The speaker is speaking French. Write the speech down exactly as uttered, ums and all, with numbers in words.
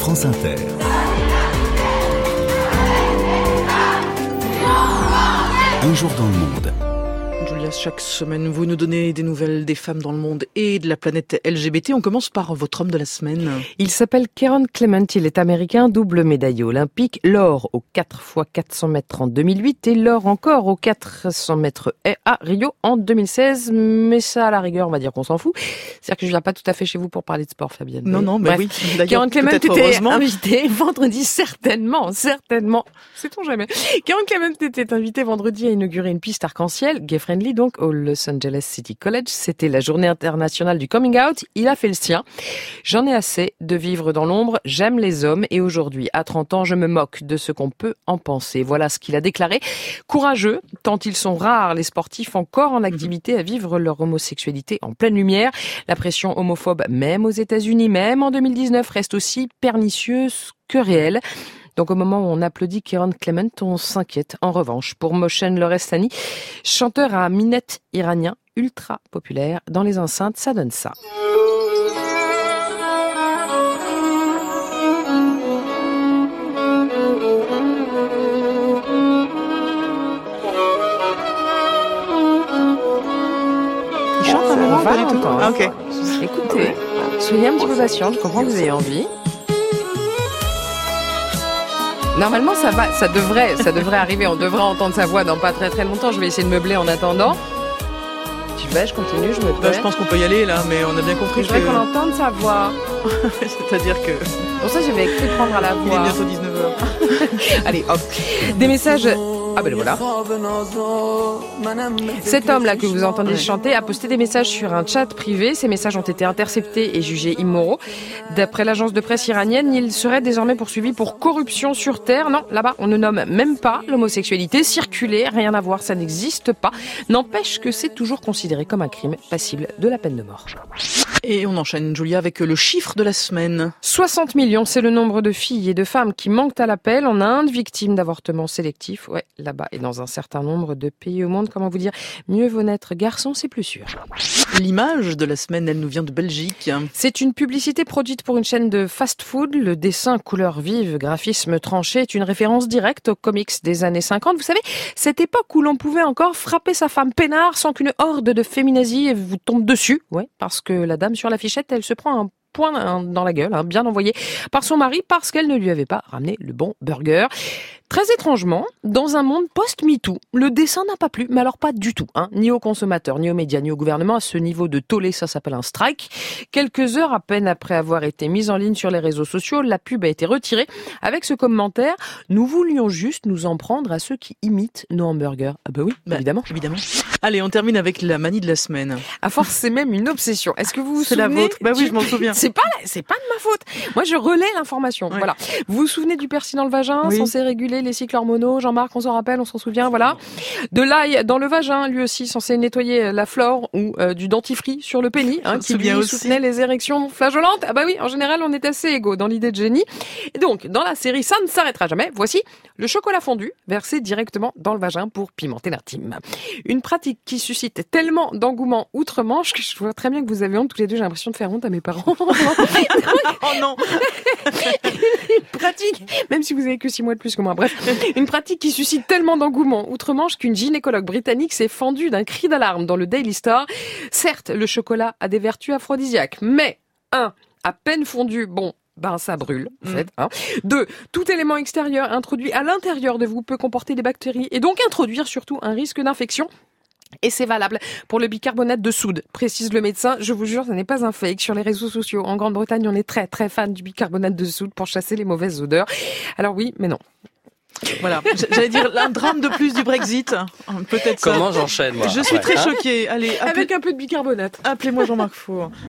France Inter. Un jour dans le monde. Julia, chaque semaine, vous nous donnez des nouvelles des femmes dans le monde et de la planète L G B T. On commence par votre homme de la semaine. Il s'appelle Kieran Clement, il est américain, double médaillé olympique, l'or au quatre fois quatre cents mètres en deux mille huit et l'or encore au quatre cents mètres à Rio en deux mille seize. Mais ça, à la rigueur, on va dire qu'on s'en fout. C'est-à-dire que je viens pas tout à fait chez vous pour parler de sport, Fabienne. Non, non, bah oui. Kieran Clement était invité vendredi, certainement, certainement. Sait-on jamais. Kieran Clement était invité vendredi à inaugurer une piste arc-en-ciel, gay-friendly donc, au Los Angeles City College. C'était la journée internationale du coming out. Il a fait le sien. J'en ai assez de vivre dans l'ombre. J'aime les hommes et aujourd'hui, à trente ans, je me moque de ce qu'on peut en penser. Voilà ce qu'il a déclaré. Courageux, tant ils sont rares, les sportifs encore en activité à vivre leur homosexualité en pleine lumière. La pression homophobe, même aux États-Unis, même en deux mille dix-neuf, reste aussi pernicieuse que réelle. Donc au moment où on applaudit Kieran Clement, on s'inquiète en revanche pour Moshen Lorestani, chanteur à minette iranien ultra populaire. Dans les enceintes, ça donne ça. Il chante un moment, pas du tout. Ah, ok. Écoutez, soyez un petit peu patient, je comprends que vous ayez envie. Normalement, ça va, ça devrait, ça devrait arriver. On devrait entendre sa voix dans pas très très longtemps. Je vais essayer de meubler en attendant. Tu vas, je continue, je me tais. Bah, je pense qu'on peut y aller là, mais on a bien compris je que... Je voudrais qu'on entende sa voix. C'est-à-dire que... Pour ça, je vais écrit prendre à la voix. Il est bientôt dix-neuf heures. Allez, hop. Des messages... Ah ben voilà. Cet homme-là que vous entendez ouais. chanter a posté des messages sur un chat privé. Ces messages ont été interceptés et jugés immoraux. D'après l'agence de presse iranienne, il serait désormais poursuivi pour corruption sur terre. Non, là-bas, on ne nomme même pas l'homosexualité. Circuler, rien à voir, ça n'existe pas. N'empêche que c'est toujours considéré comme un crime passible de la peine de mort. Et on enchaîne, Julia, avec le chiffre de la semaine. soixante millions, c'est le nombre de filles et de femmes qui manquent à l'appel en Inde, victimes d'avortements sélectifs. Ouais, là-bas et dans un certain nombre de pays au monde. Comment vous dire, mieux vaut naître garçon, c'est plus sûr. L'image de la semaine, elle nous vient de Belgique. C'est une publicité produite pour une chaîne de fast-food. Le dessin couleur vive, graphisme tranché est une référence directe aux comics des années cinquante. Vous savez, cette époque où l'on pouvait encore frapper sa femme peinard sans qu'une horde de féminazis vous tombe dessus. Ouais, parce que la dame sur l'affichette, elle se prend un point dans la gueule, hein, bien envoyé par son mari parce qu'elle ne lui avait pas ramené le bon burger. Très étrangement, dans un monde post-MeToo, le dessin n'a pas plu, mais alors pas du tout, hein, ni aux consommateurs, ni aux médias, ni au gouvernement. À ce niveau de tollé, ça s'appelle un strike. Quelques heures à peine après avoir été mise en ligne sur les réseaux sociaux, la pub a été retirée avec ce commentaire: nous voulions juste nous en prendre à ceux qui imitent nos hamburgers. Ah bah oui, bah, évidemment. évidemment. Allez, on termine avec la manie de la semaine. À force, c'est même une obsession. Est-ce que vous vous c'est souvenez? C'est la vôtre. Bah oui, je m'en souviens. C'est pas, c'est pas de ma faute. Moi, je relais l'information. Ouais. Voilà. Vous vous souvenez du persil dans le vagin, oui. censé réguler les cycles hormonaux? Jean-Marc, on s'en rappelle, on s'en souvient, voilà. De l'ail dans le vagin, lui aussi, censé nettoyer la flore, ou euh, du dentifrice sur le pénis, hein, qui lui aussi. soutenait les érections flageolantes. Ah bah oui, en général, on est assez égaux dans l'idée de génie. Et donc, dans la série Ça ne s'arrêtera jamais, voici le chocolat fondu versé directement dans le vagin pour pimenter l'intime. Une pratique qui suscite tellement d'engouement outre-Manche que je vois très bien que vous avez honte tous les deux. J'ai l'impression de faire honte à mes parents. Oh non. Une pratique, même si vous avez que six mois de plus que moi, bref, une pratique qui suscite tellement d'engouement outre-Manche qu'une gynécologue britannique s'est fendue d'un cri d'alarme dans le Daily Star. Certes, le chocolat a des vertus aphrodisiaques, mais un, à peine fondu, bon, ben ça brûle, en fait. Hein. Deux, tout élément extérieur introduit à l'intérieur de vous peut comporter des bactéries et donc introduire surtout un risque d'infection. Et c'est valable pour le bicarbonate de soude, précise le médecin. Je vous jure, ce n'est pas un fake. Sur les réseaux sociaux, en Grande-Bretagne, on est très très fan du bicarbonate de soude pour chasser les mauvaises odeurs. Alors oui, mais non. Voilà, j'allais dire un drame de plus du Brexit. Peut-être ça. Comment j'enchaîne, moi? Je suis ouais. très hein choquée. Allez, appelez... avec un peu de bicarbonate. Appelez-moi Jean-Marc Four.